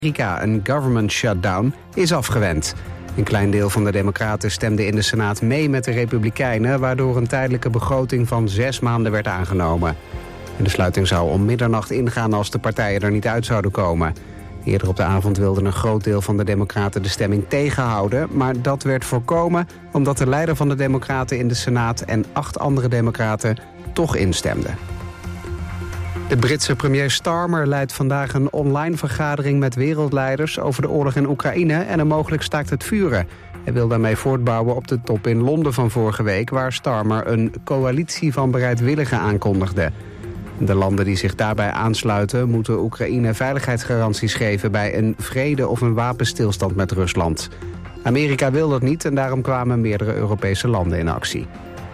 Amerika een government shutdown is afgewend. Een klein deel van de Democraten stemde in de Senaat mee met de Republikeinen, waardoor een tijdelijke begroting van 6 maanden werd aangenomen. En de sluiting zou om middernacht ingaan als de partijen er niet uit zouden komen. Eerder op de avond wilde een groot deel van de Democraten de stemming tegenhouden, maar dat werd voorkomen omdat de leider van de Democraten in de Senaat en 8 andere Democraten toch instemden. De Britse premier Starmer leidt vandaag een online vergadering met wereldleiders over de oorlog in Oekraïne en een mogelijk staakt het vuren. Hij wil daarmee voortbouwen op de top in Londen van vorige week, waar Starmer een coalitie van bereidwilligen aankondigde. De landen die zich daarbij aansluiten moeten Oekraïne veiligheidsgaranties geven bij een vrede of een wapenstilstand met Rusland. Amerika wil dat niet en daarom kwamen meerdere Europese landen in actie.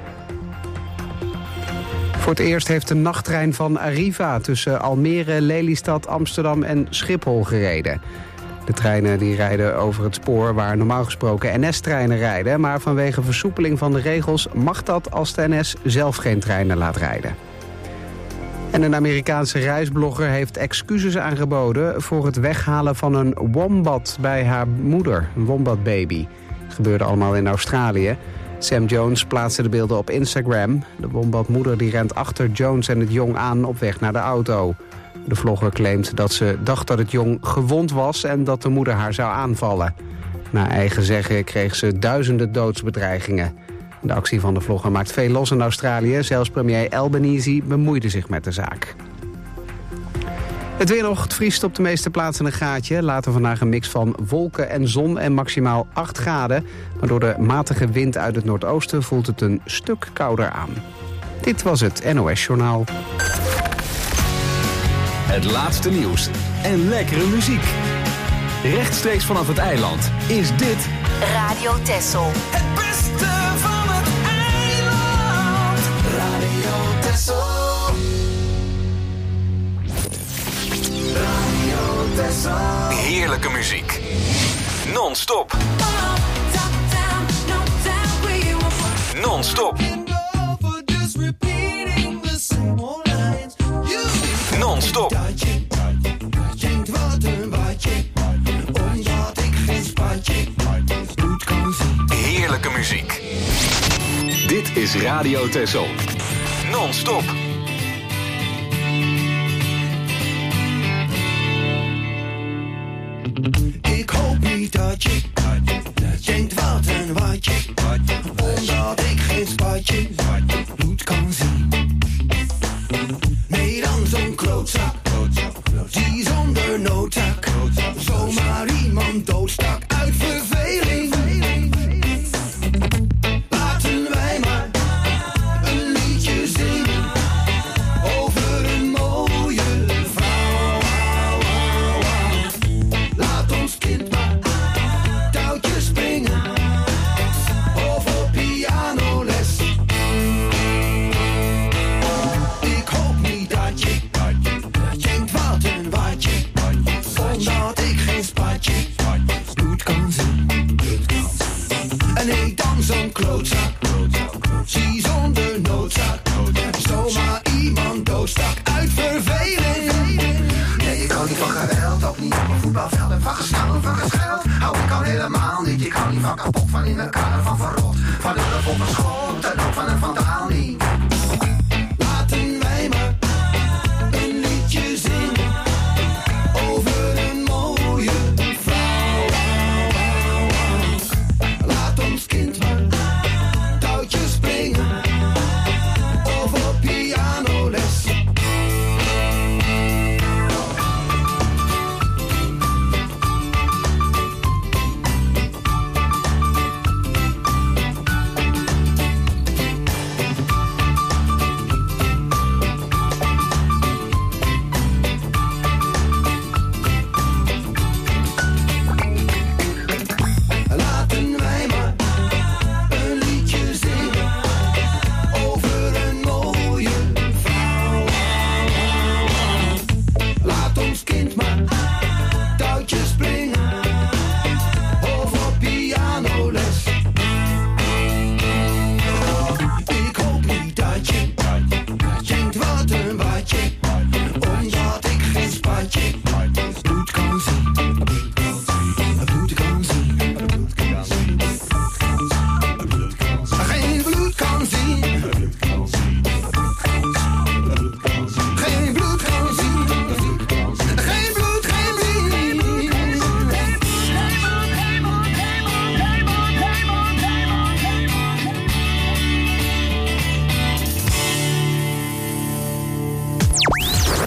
Voor het eerst heeft de nachttrein van Arriva tussen Almere, Lelystad, Amsterdam en Schiphol gereden. De treinen die rijden over het spoor waar normaal gesproken NS-treinen rijden, maar vanwege versoepeling van de regels mag dat als de NS zelf geen treinen laat rijden. En een Amerikaanse reisblogger heeft excuses aangeboden voor het weghalen van een wombat bij haar moeder, een wombatbaby. Het gebeurde allemaal in Australië. Sam Jones plaatste de beelden op Instagram. De wombatmoeder die rent achter Jones en het jong aan op weg naar de auto. De vlogger claimt dat ze dacht dat het jong gewond was en dat de moeder haar zou aanvallen. Naar eigen zeggen kreeg ze duizenden doodsbedreigingen. De actie van de vlogger maakt veel los in Australië. Zelfs premier Albanese bemoeide zich met de zaak. Het weer nog, het vriest op de meeste plaatsen een gaatje. Later vandaag een mix van wolken en zon en maximaal 8 graden. Maar door de matige wind uit het noordoosten voelt het een stuk kouder aan. Dit was het NOS Journaal. Het laatste nieuws en lekkere muziek. Rechtstreeks vanaf het eiland is dit Radio Texel. Het beste van het eiland. Radio Texel. Radio Texel. heerlijke muziek. Non-stop. Non-stop. Non-stop. Heerlijke muziek. Dit is Radio Texel. Non-stop. Ik hoop niet dat je denkt wat een watje, omdat ik geen spatje bloed kan zien. Nee, dan zo'n klootzak, die zonder noodzaak zomaar iemand doodstak uit verveling. Laten wij maar een liedje zingen over een mooie vrouw. Laat ons kind maar touwtjes springen of op pianoles. Ik hoop niet dat je denkt wat een watje, omdat ik geen spatje bloed kan zien. En nee, dan zo'n klootzak, zie zonder noodzaak zomaar iemand doodstak uit verveling. Nee, ik hou niet van geweld, ook niet op een voetbalveld. En van gestaan, van gescheld hou ik al helemaal niet. Ik hou niet van kapot, van in elkaar, van verrot, van hulp op een schot en ook van een vandaal niet. Laten wij maar een liedje zingen over een mooie vrouw. Laat ons kind maar touwtjes springen of op pianoles.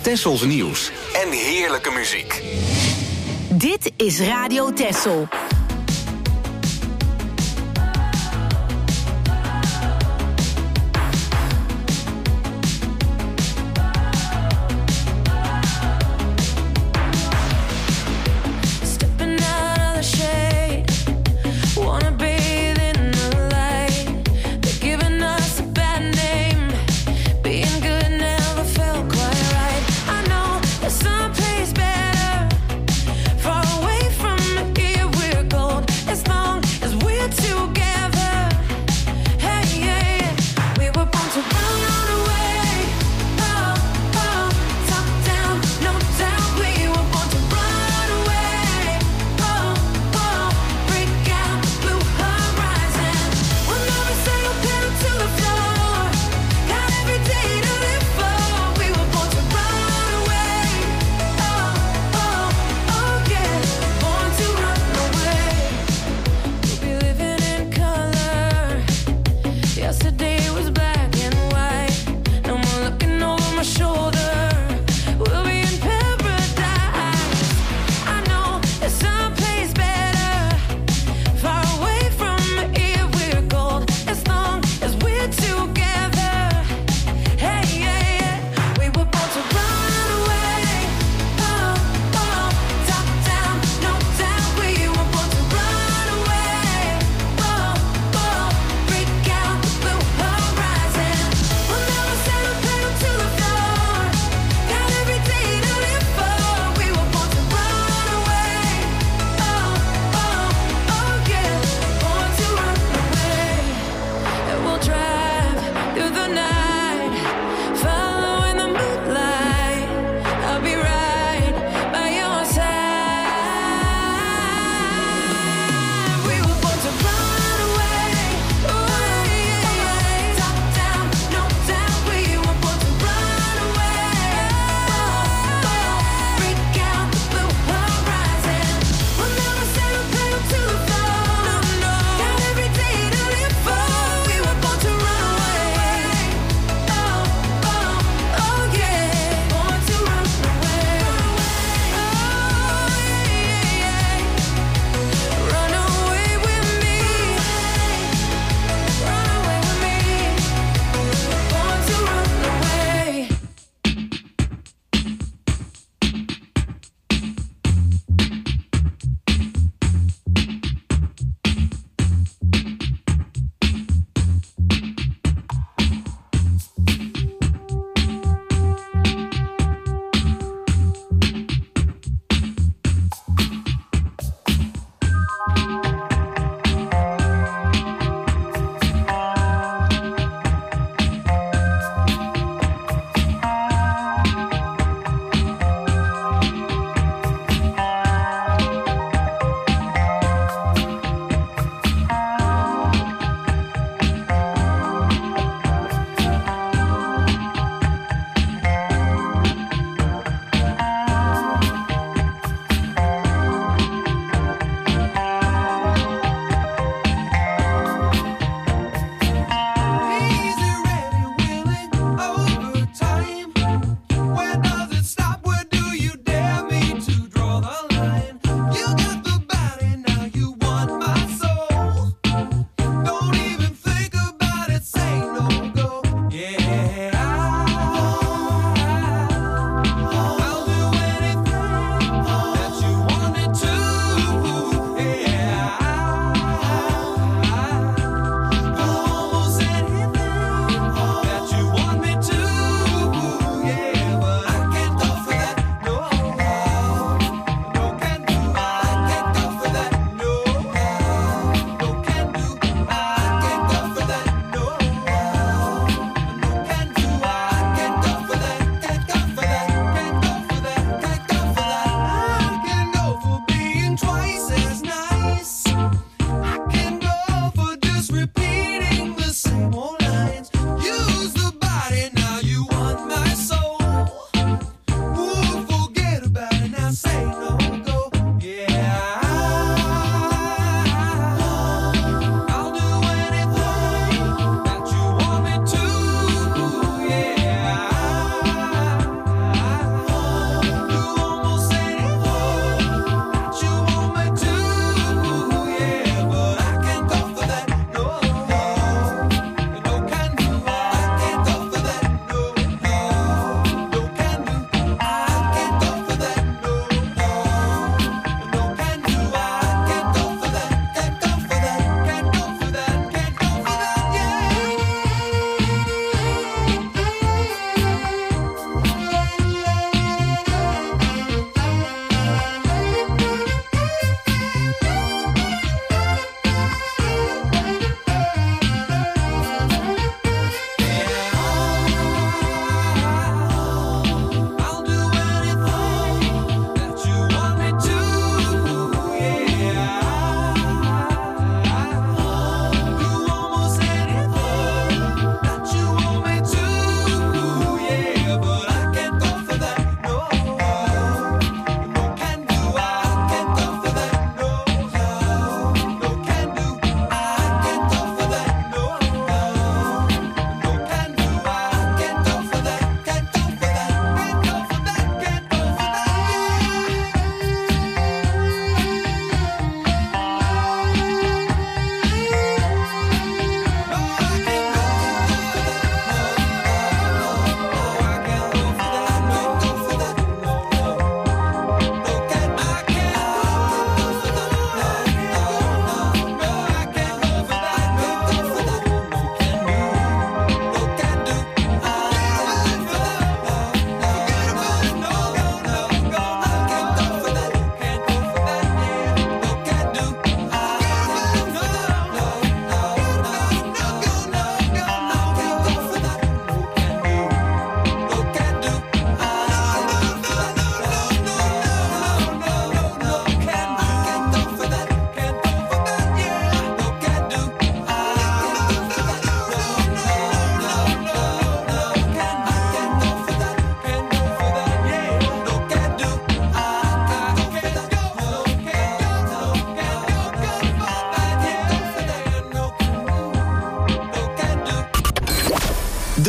Tessels nieuws en heerlijke muziek. Dit is Radio Tessel. We're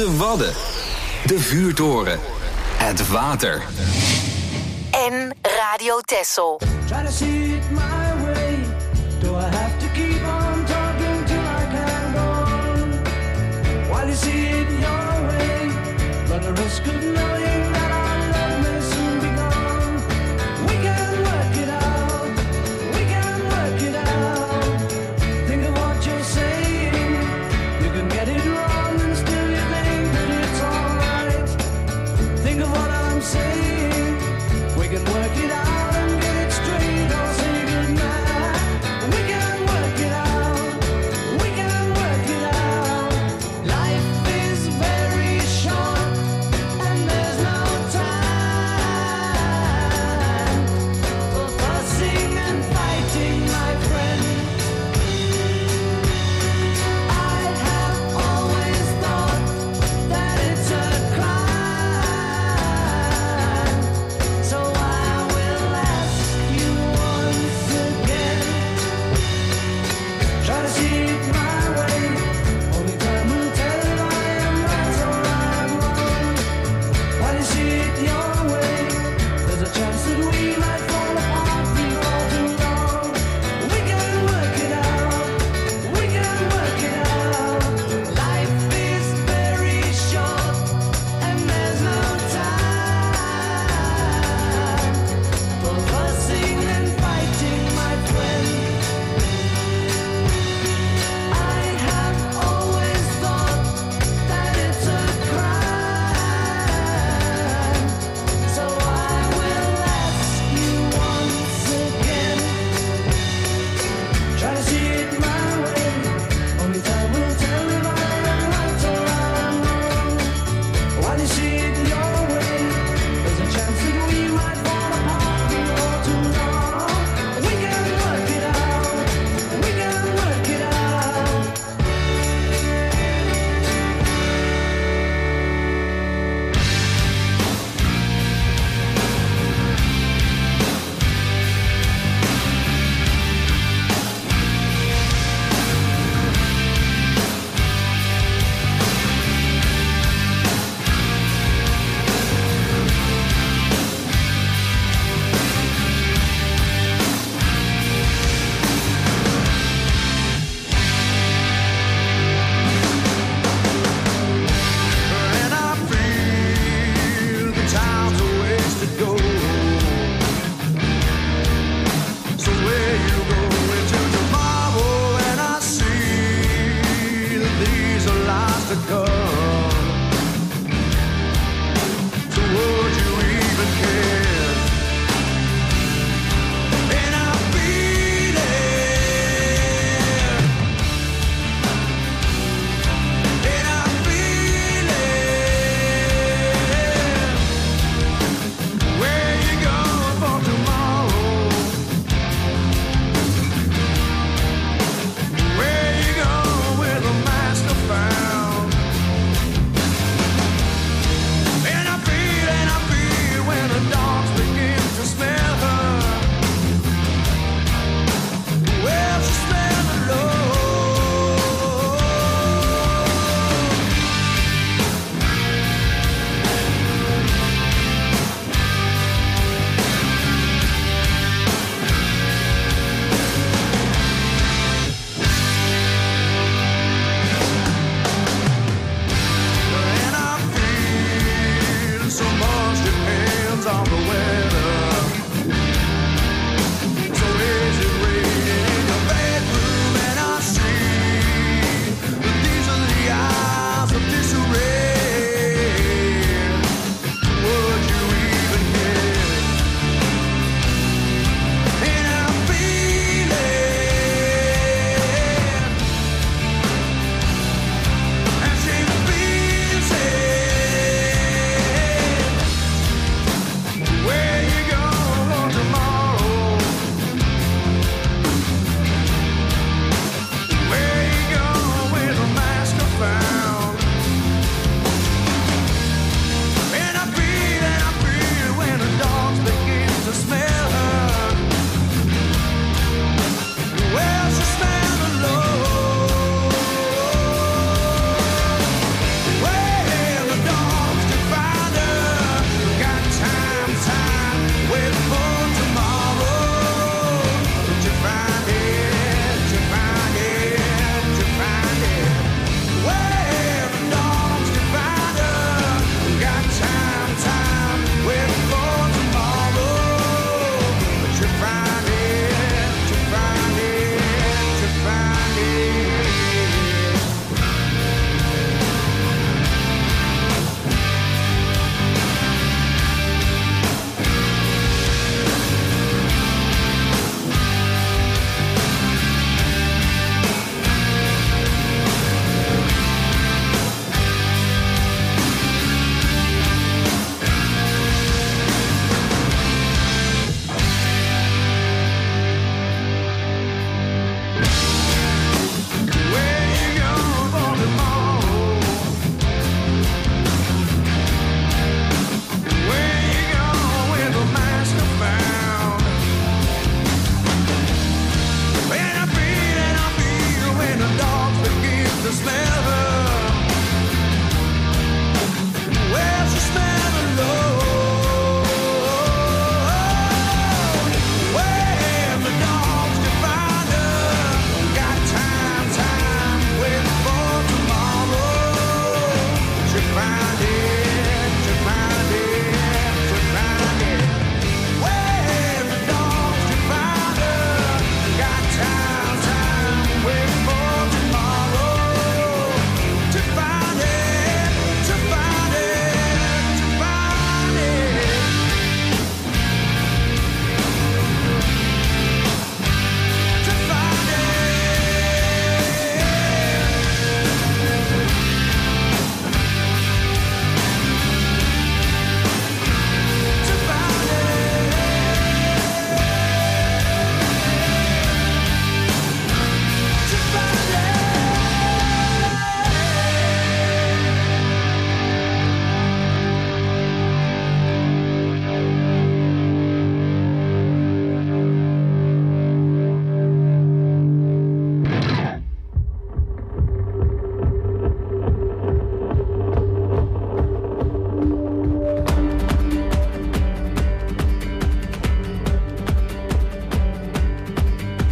De Wadden. De vuurtoren. Het water. En Radio Texel. Try to see it my way. Do I have to keep on talking till I can go on? While you see it your way, run the risk of knowing that our love may soon be gone. We can work it out. We can work it out. Think of what you're saying. You can get it wrong and still you think that it's alright. Think of what I'm saying. We can work it out and get it straight or say goodnight. We can work it out. We can work it out. Life is very short and there's no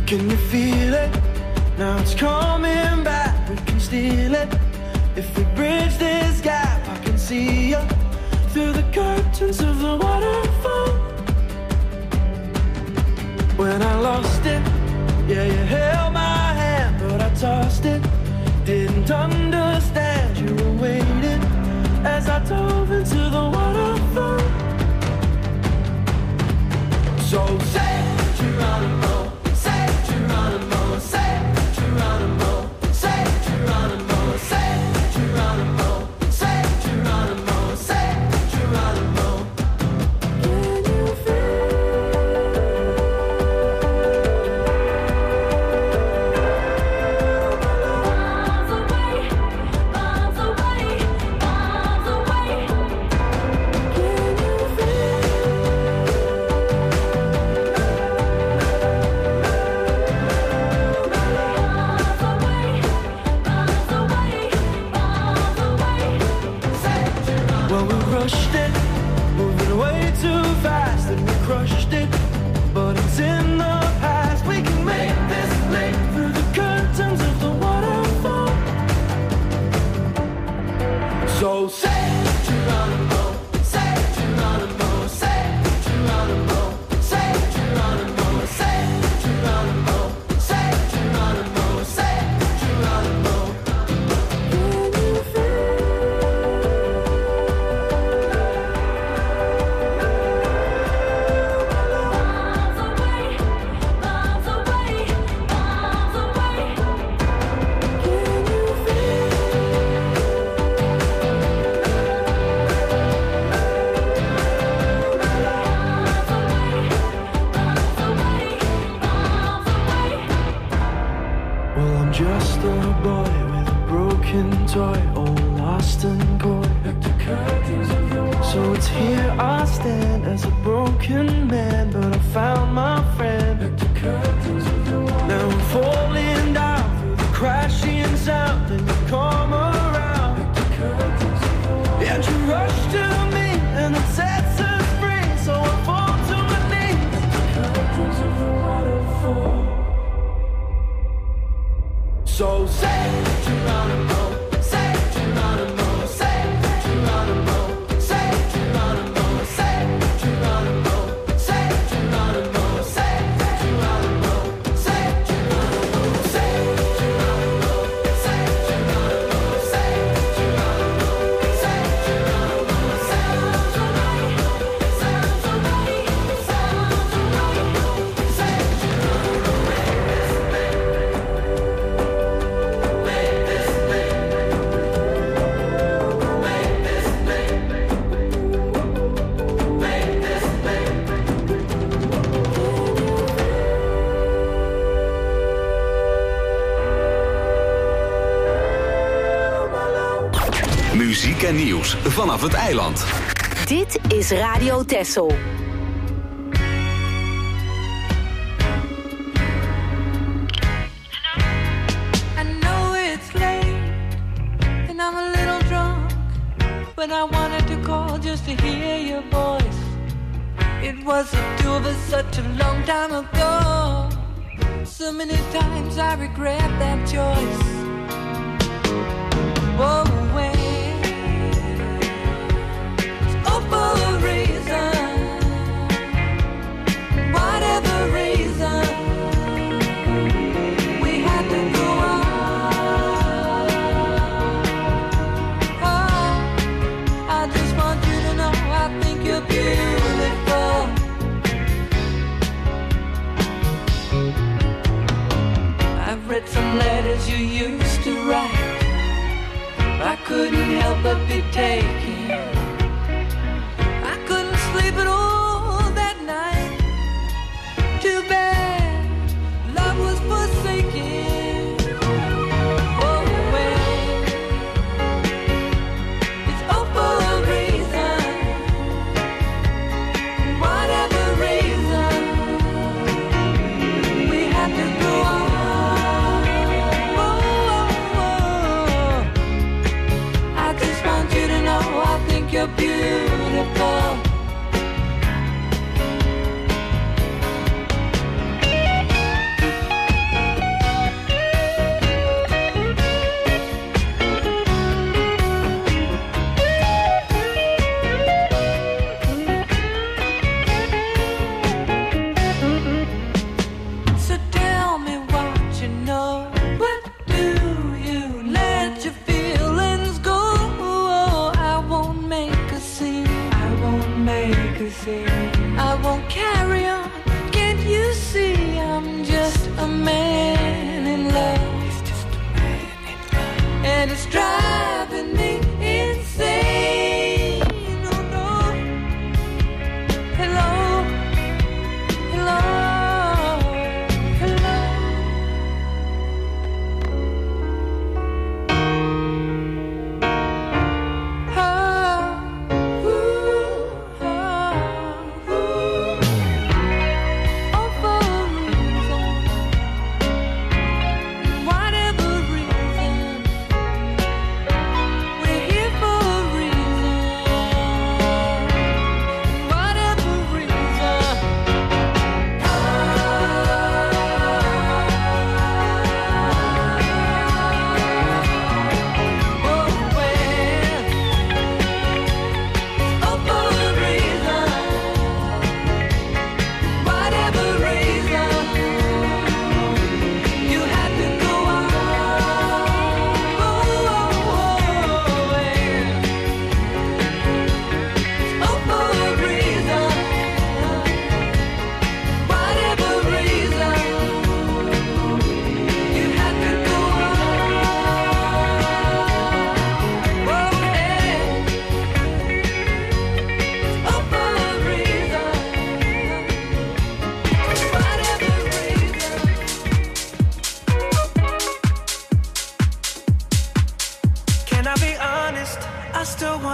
Can you feel it? Now it's coming back. We can steal it. If we bridge this gap, I can see you through the curtains of the waterfall. When I lost it, yeah, you held my hand, but I tossed it. Didn't understand you were waiting as I dove into the waterfall. So say Geronimo, say Geronimo, say Geronimo, say Geronimo, say Geronimo, say Geronimo, say Geronimo. Can you feel? Miles away, miles away, miles away. Can you feel? Well, we rushed it, moving way too fast, and we crushed it, but it's in the past. We can make this leap through the curtains of the waterfall. So say Geronimo, say Geronimo, say Geronimo, say Geronimo, say Geronimo, say Geronimo, say Geronimo. Can you feel? Well, I'm just a boy with a broken toy, all lost and coy. So it's here I stand as a broken man, but I found my friend. Now I'm falling down through the crashing sound, and you come around. And you rush to me, and it sets us free. So I fall to my knees. So say Geronimo, say Geronimo, say Geronimo, say Geronimo, say Geronimo, say Geronimo, say Geronimo, say Geronimo, say Geronimo, say Geronimo, say Geronimo, say Geronimo, sounds right, sounds right, sounds right, say Geronimo, Muziek en nieuws vanaf het eiland. Dit is Radio Texel. I know it's late and I'm a little drunk, but I wanted to call just to hear your voice. It was the two of us such a long time ago. So many times I regret that choice. Whoa, it's all for a reason. Whatever reason, we had to go on. Oh, I just want you to know I think you're beautiful. I've read some letters you used to write. I couldn't help but be taken. I couldn't sleep at all that night. Too bad love was forsaken. Oh well, it's all for a reason. Whatever reason, we had to go on. I just want you to know I think you're beautiful.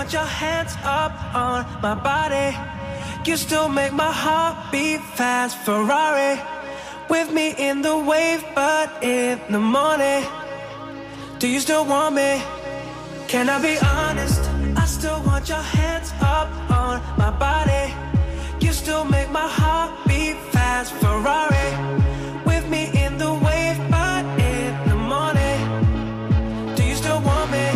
want your hands up on my body. You still make my heart beat fast. Ferrari, with me in the wave, but in the morning. Do you still want me? Can I be honest? I still want your hands up on my body. You still make my heart beat fast. Ferrari, with me in the wave, but in the morning. Do you still want me?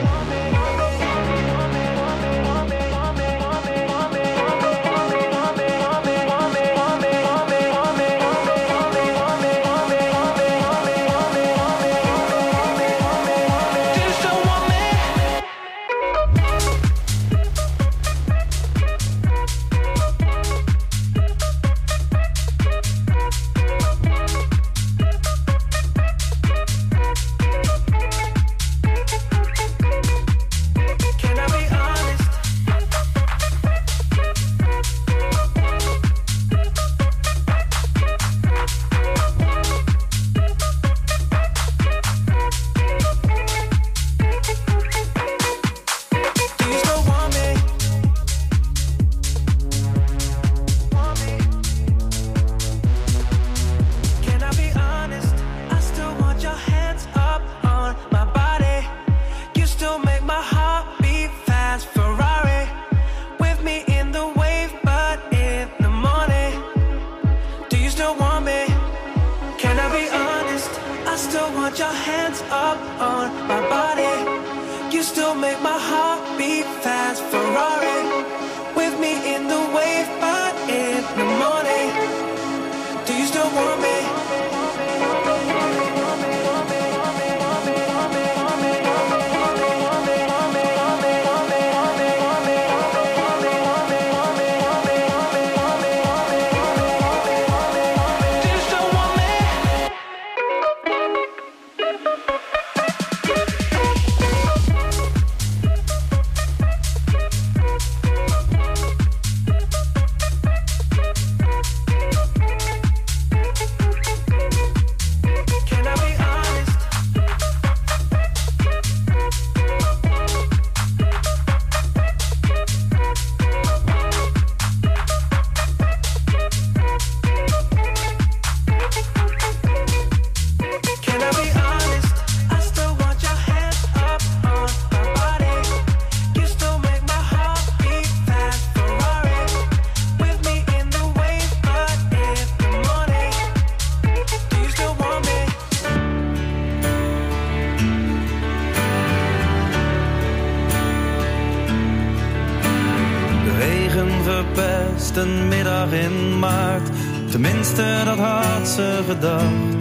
Een middag in maart, tenminste dat had ze gedacht.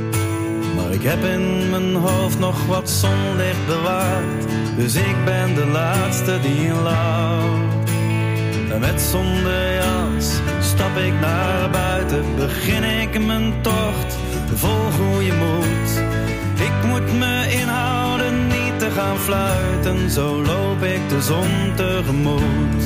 Maar ik heb in mijn hoofd nog wat zonlicht bewaard, dus ik ben de laatste die lacht. En met zonder jas stap ik naar buiten, begin ik mijn tocht, vol goede moed. Ik moet me inhouden niet te gaan fluiten, zo loop ik de zon tegemoet.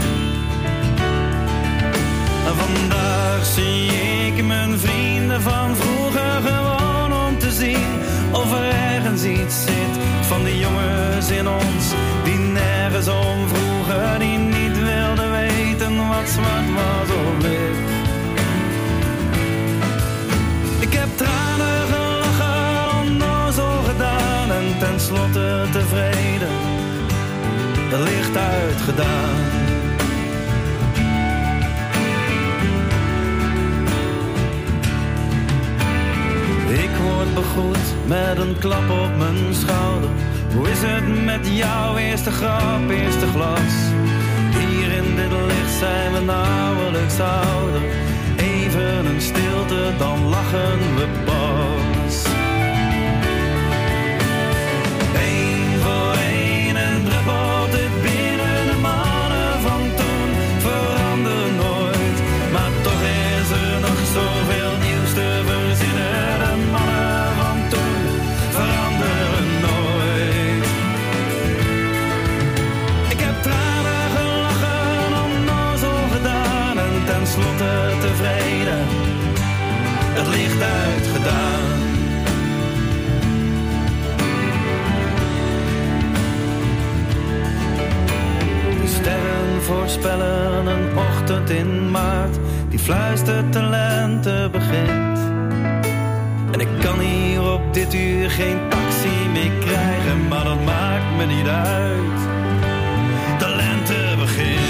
Vandaag zie ik mijn vrienden van vroeger gewoon om te zien of er ergens iets zit van die jongens in ons die nergens om vroegen, die niet wilden weten wat zwart was of wit. Ik heb tranen gelachen, onnozel gedaan en tenslotte tevreden, het licht uitgedaan. Ik word begroet met een klap op mijn schouder. Hoe is het met jou? Eerste grap, eerste glas. Hier in dit licht zijn we nauwelijks ouder. Even een stilte, dan lachen we pas. Eén voor één en druppelt het binnen. De mannen van toen veranderen nooit. Maar toch is er nog zoveel nieuws te verzinnen. Tenslotte tevreden, het licht uitgedaan. voorspellen een ochtend in maart die fluistert de lente begint. En ik kan hier op dit uur geen taxi meer krijgen, maar dat maakt me niet uit. De lente begint.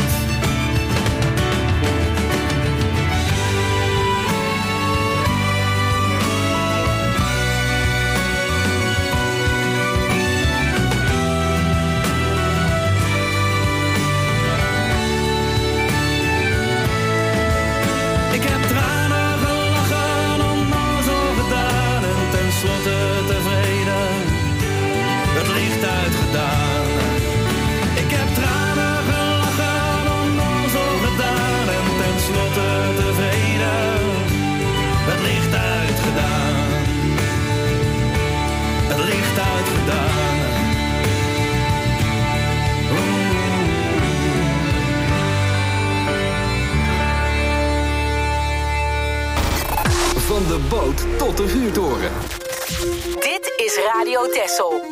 Van de boot tot de vuurtoren. Dit is Radio Texel.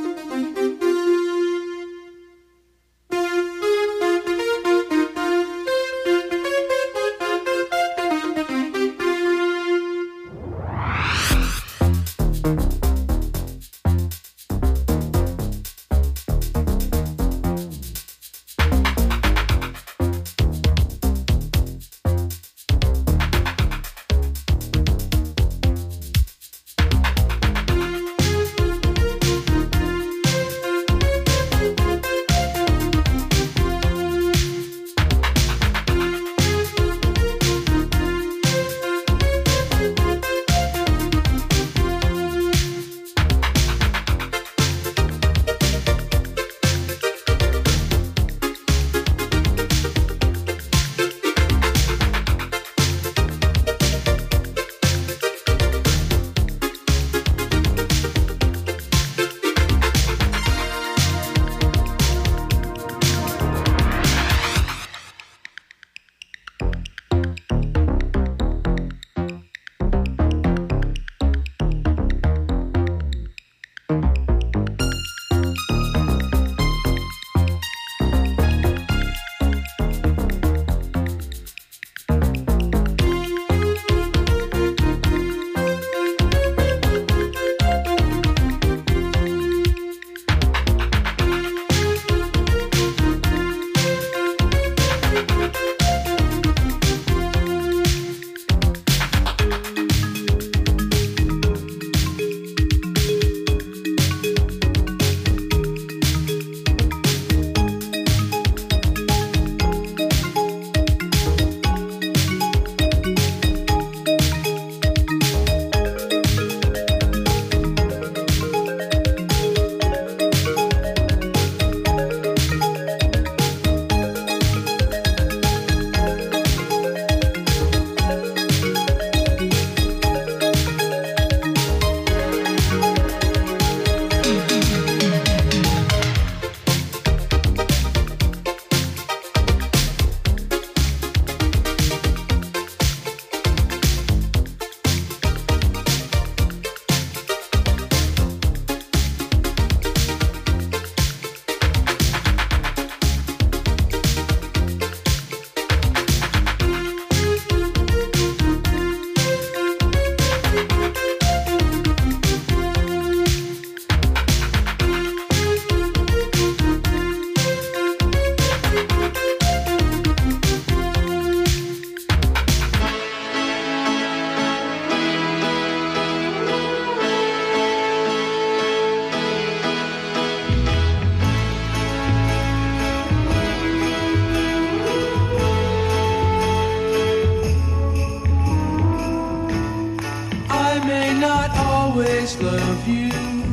always love you,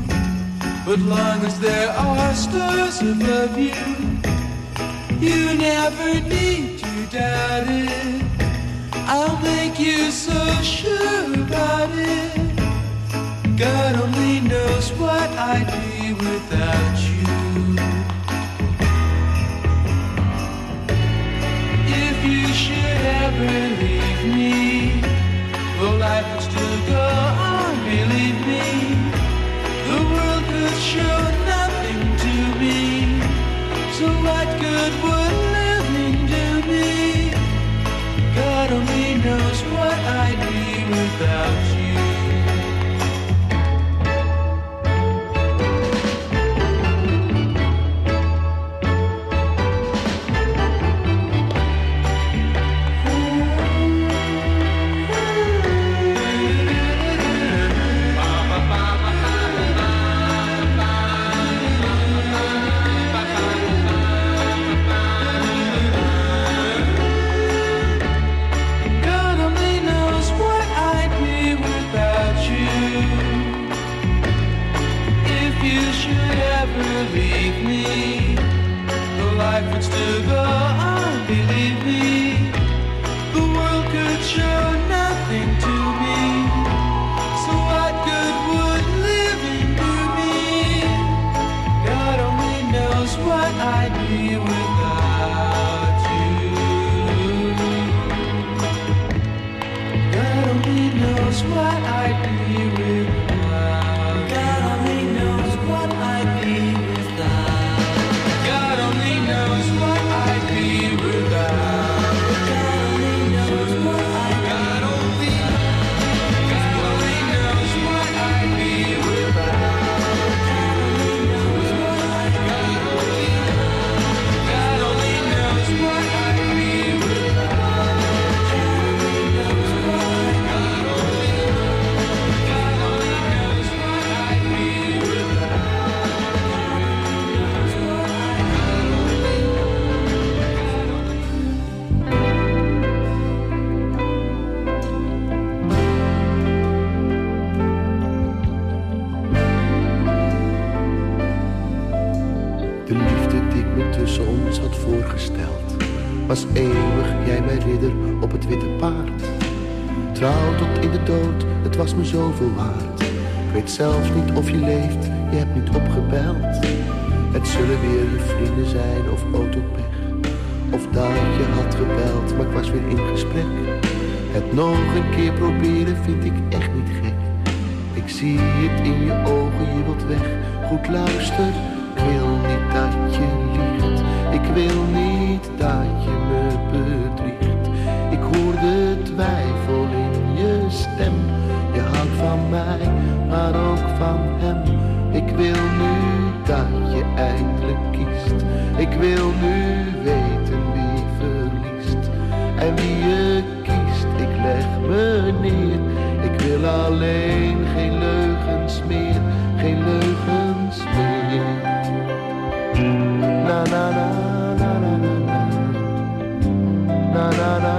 but long as there are stars above you, you never need to doubt it. I'll make you so sure about it. God only knows what I'd be without you. If you should ever leave me, well, life would still go on, believe me. The world could show nothing to me, so what good would living do? without you. Leave me, the life would still go on, believe me. The world could show nothing to me, so what good would living do me? God only knows what I'd be without you. God only knows what I'd be without. God only knows what I'd be. God only knows what I'd be without. God only knows what I'd be. God only knows what I'd be without. God only knows what I'd be without. God only knows what I'd be without. De liefde die ik me tussen ons had voorgesteld, was eeuwig, jij mijn ridder op het witte paard. Trouw tot in de dood, het was me zoveel waard. Ik weet zelfs niet of je leeft, je hebt niet opgebeld. Het zullen weer je vrienden zijn of autopech, of dat je had gebeld, maar ik was weer in gesprek. Het nog een keer proberen vind ik echt niet gek. Ik zie het in je ogen, je wilt weg. Goed luister, ik wil niet dat je liegt. Ik wil niet dat je me bedriegt. Ik hoor de twijfel in je stem. Je houdt van mij, maar ook van hem. Ik wil nu dat je eindelijk kiest. Ik wil nu weten wie verliest. En wie je kiest, ik leg me neer. Ik wil alleen geen leugens meer, geen leugens meer. Na na na na na na na na na.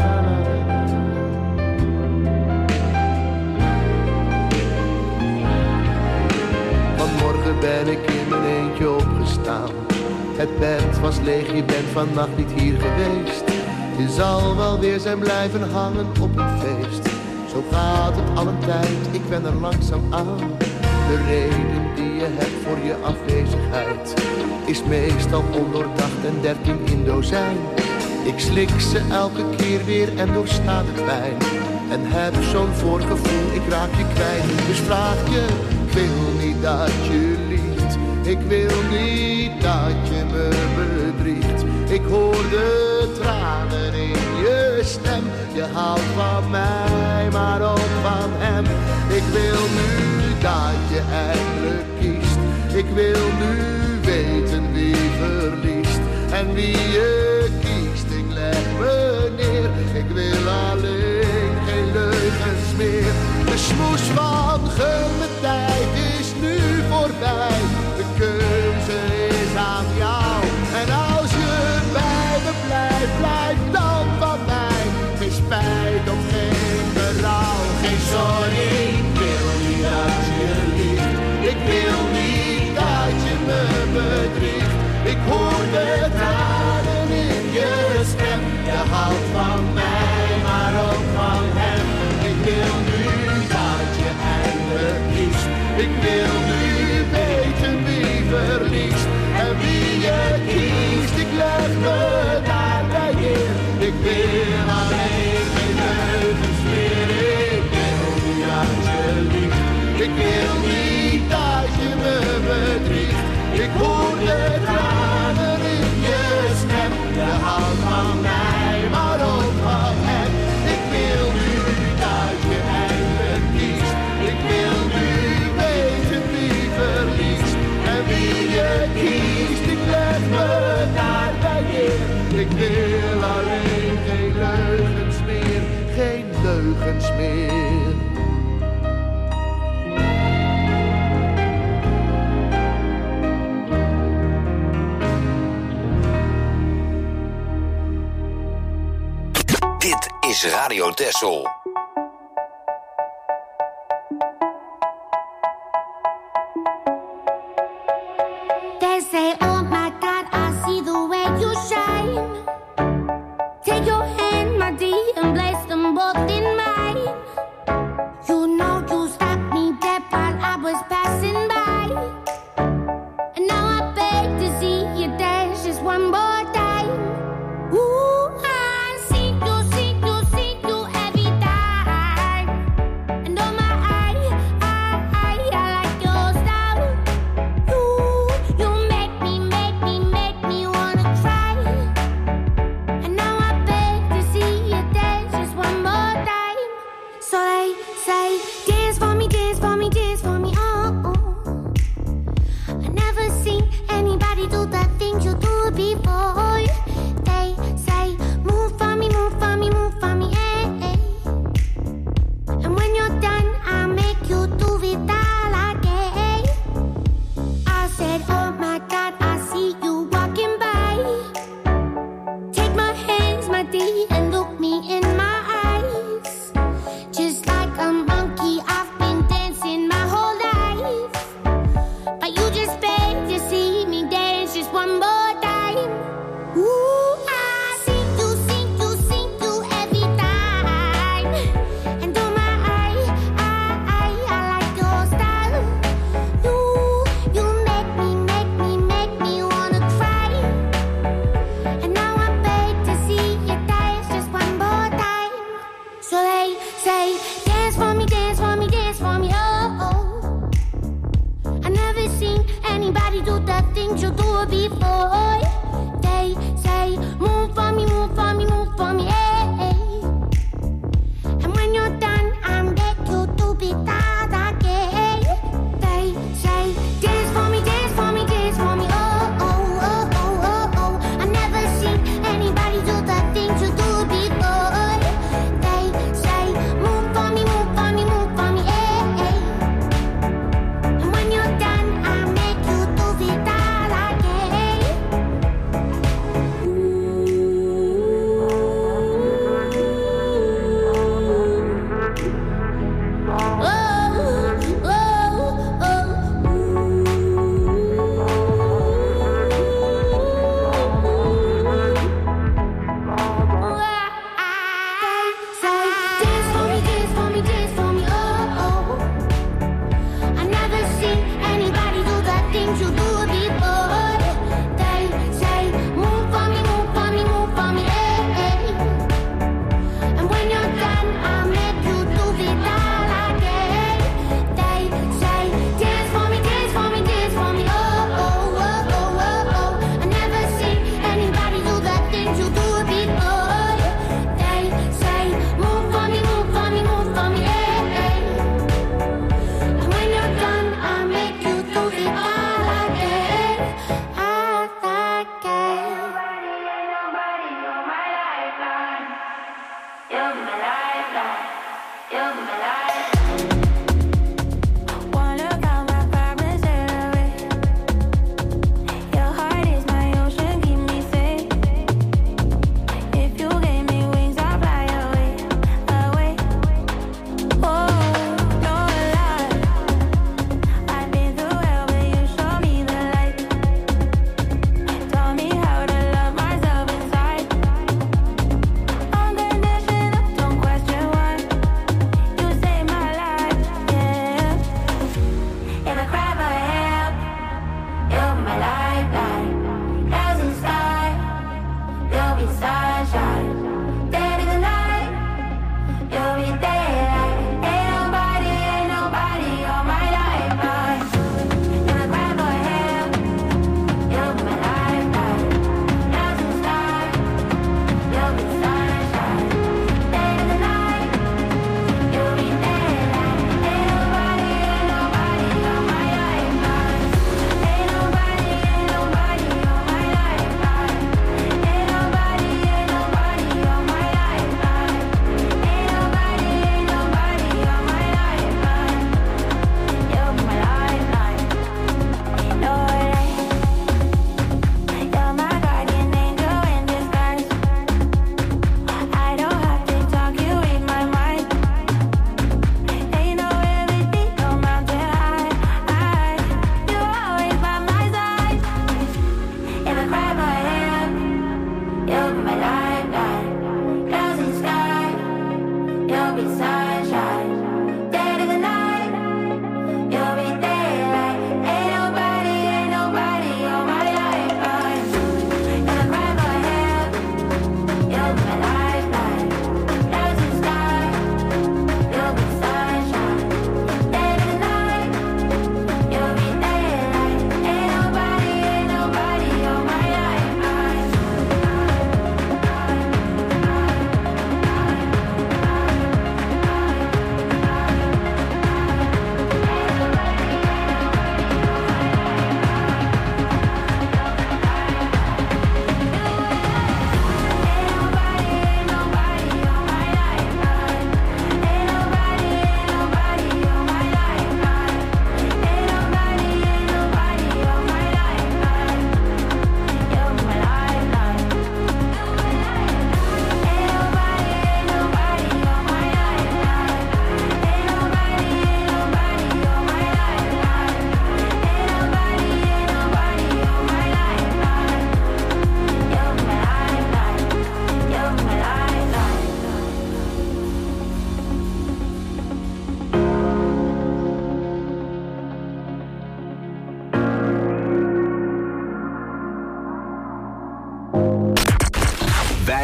Vanmorgen ben ik in mijn eentje opgestaan. Het bed was leeg, je bent vannacht niet hier geweest. Je zal wel weer zijn blijven hangen op een feest. Zo gaat het al een tijd, ik ben er langzaam aan. De reden die je hebt voor je afwezigheid is meestal ondoordacht en 13 in dozijn. Ik slik ze elke keer weer en doorsta de pijn. En heb zo'n voorgevoel, ik raak je kwijt. Dus vraag je, ik wil niet dat je liegt. Ik wil niet dat je me bedriegt. Ik hoor de tranen in je stem. Je houdt van mij, maar ook van hem. Ik wil nu dat je eindelijk kiest. Ik wil nu weten wie verliest. En wie je kiest, ik leg me neer. Ik wil alleen geen leugens meer. De smoes van gun me tijd is nu voorbij. De keuze is aan jou. En als je bij me blijft, blijf dan van mij. Geen spijt of geen berouw, geen sorry. Ik wil niet dat je liegt. Ik wil niet dat je me bedriegt. Ik hoor de tranen in je stem. Je houdt van mij, maar ook van hem. Ik wil nu dat je eindelijk kiest. Ik wil nu weten wie verliest. En wie je kiest, ik leg me daarbij neer. Ik wil alleen geen leugens meer. Ik wil niet dat je liegt. Ik wil niet dat je me bedriegt. Ik hoor de tranen in je stem. Je houdt van mij, maar ook van hem. Ik wil nu dat je is Radio Texel. They say, oh my God, I see the way you shine. Take your hand, my dear, and place them both in mine. You know you stopped me dead while I was passing by. And now I beg to see you dance just one more time. Ooh, I see you every time.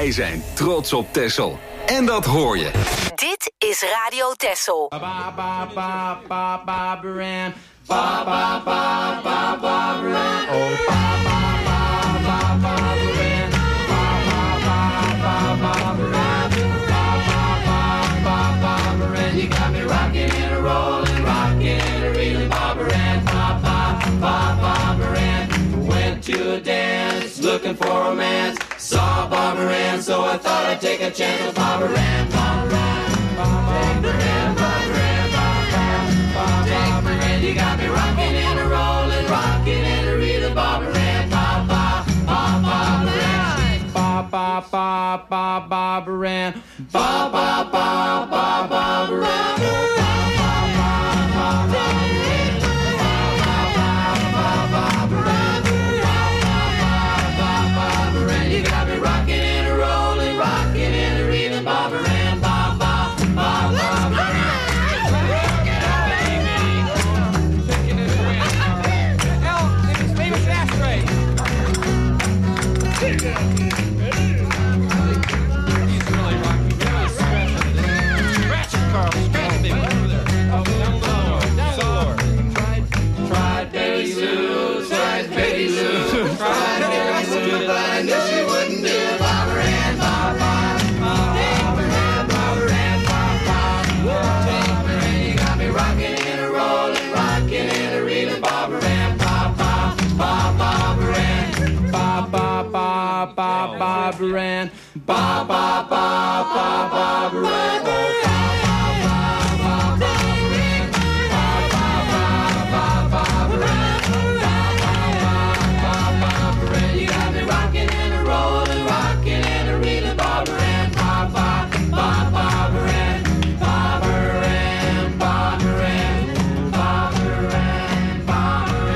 Wij zijn trots op Texel. En dat hoor je. Dit is Radio Texel. You got me rocking and a rolling, rocking and a reeling, Barbara Ann, Barbara Ann. Went to a dance, looking for romance. Saw Barbara Ann, so I thought I'd take a chance with Barbara Ann, Barbara Ann, Barbara Ann, Barbara Ann, Barbara Ann. You got me rocking and a rolling, rocking and a reeling, Barbara Ann, Barbara Ann, Barbara Ann, Barbara Ann. You got me rocking and a rolling, rocking and a reeling, Barbara Ann, Tried Betty Lou, tried Betty Lou, tried Betty Lou, but I knew she wouldn't do it. Barbara Ann, Barbara Ann, you got me rocking and a rolling, rocking and a reeling, Barbara Ann, Barbara Ann, Barbara Ann, Barbara Ann. You got me rocking and a rolling, rocking and a reeling, Barbara Ann, Barbara Ann, Barbara Ann, Barbara Ann, Barbara Ann, Barbara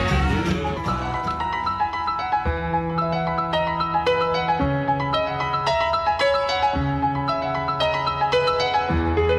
Ann.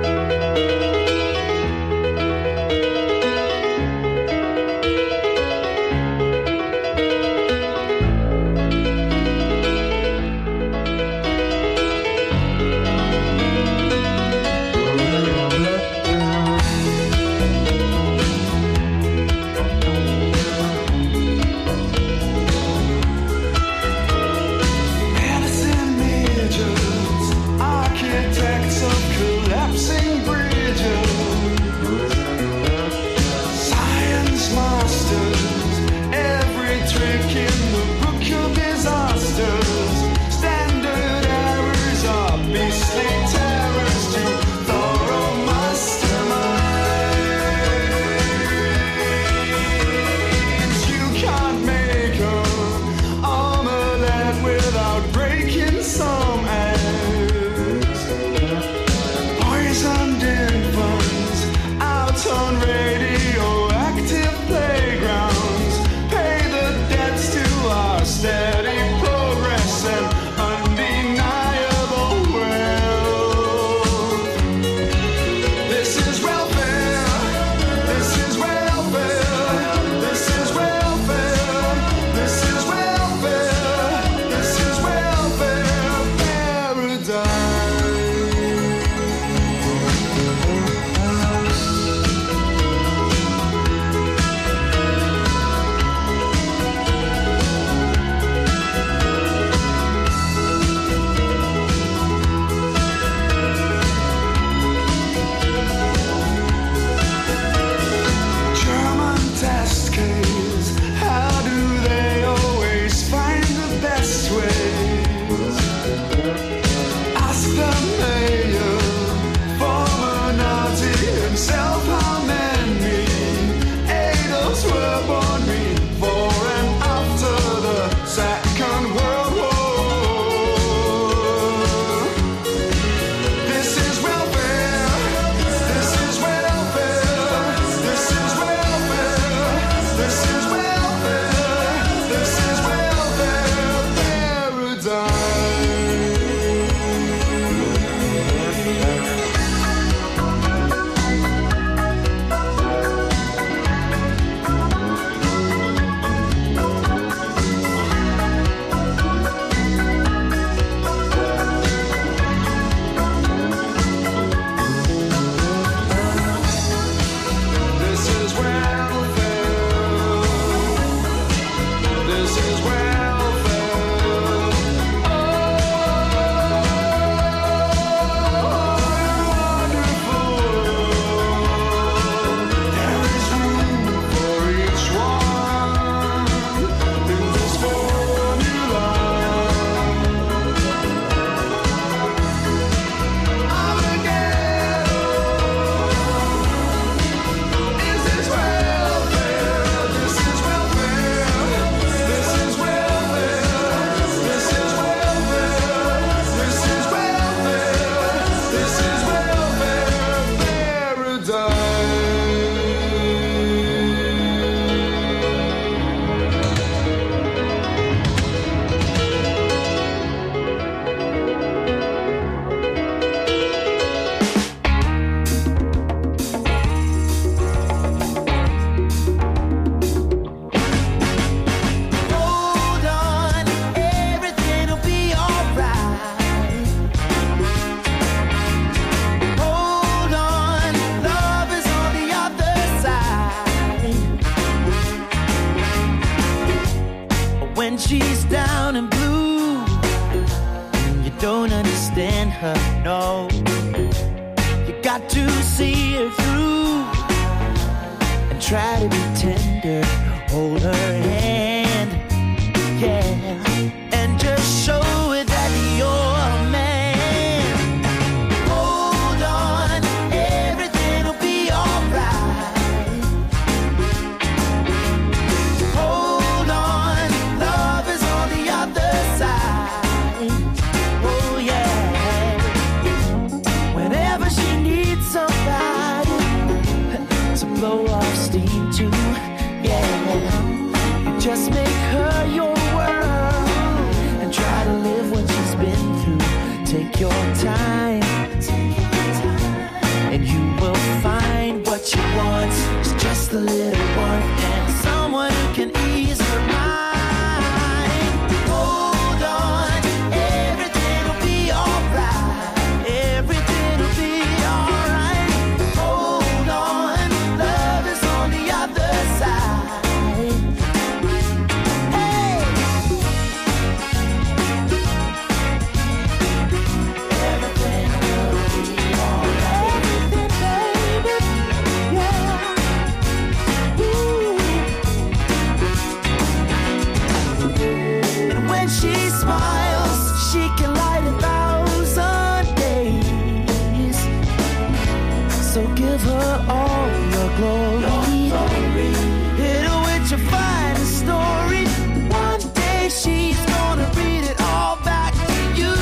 she's down and blue, and you don't understand her, no. You got to see her through and try to be tender, hold her hand, yeah, and just show her that you're a man. Hold on, everything will be alright. Hold on, love is on the other side. Oh yeah. Whenever she needs somebody to blow off steam to, yeah, you just make her your world and try to live what she's been through. Take your time, and you will find what you want. It's just a little warmth and someone who can ease her mind. Hold on, everything will be alright. Everything will be alright. Hold on, love is on the other side. Hey! Everything will be alright. Everything, baby, yeah. Ooh. And when she smiles, she can light 1,000 days. So give her all your glory. Hit her with your finest story. One day she's gonna read it all back to you.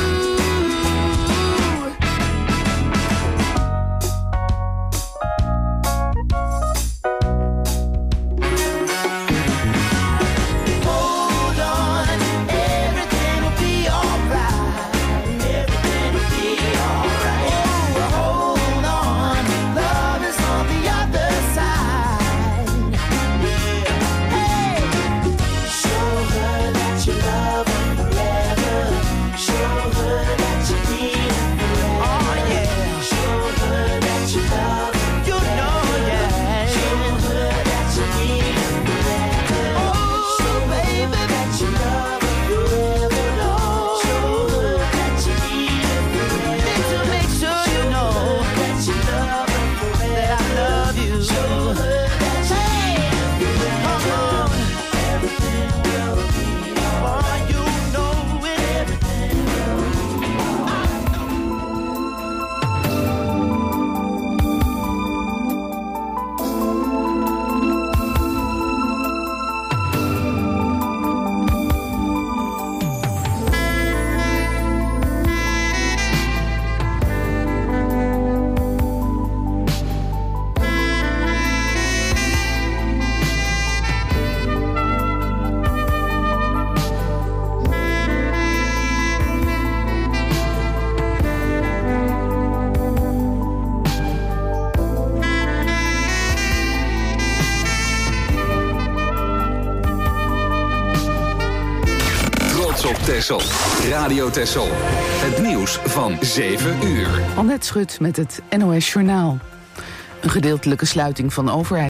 Hold on, everything will be alright. Everything will be alright. Oh, hold on, love is on the other side. Hey, show her that you love her forever. Show her that you need her forever. Oh yeah, show her that you love her. You know, yeah. Show her that you need her forever. Oh, show baby that you love her forever. No, show her that you need her forever. Need to make sure you know that you love her forever. That I love you. Show her that you need her forever. Come on, everything will be alright. You know it. Everything will be Trots op Texel. Radio Texel. Het nieuws van 7 uur. Annette Schut met het NOS Journaal. Een gedeeltelijke sluiting van overheid.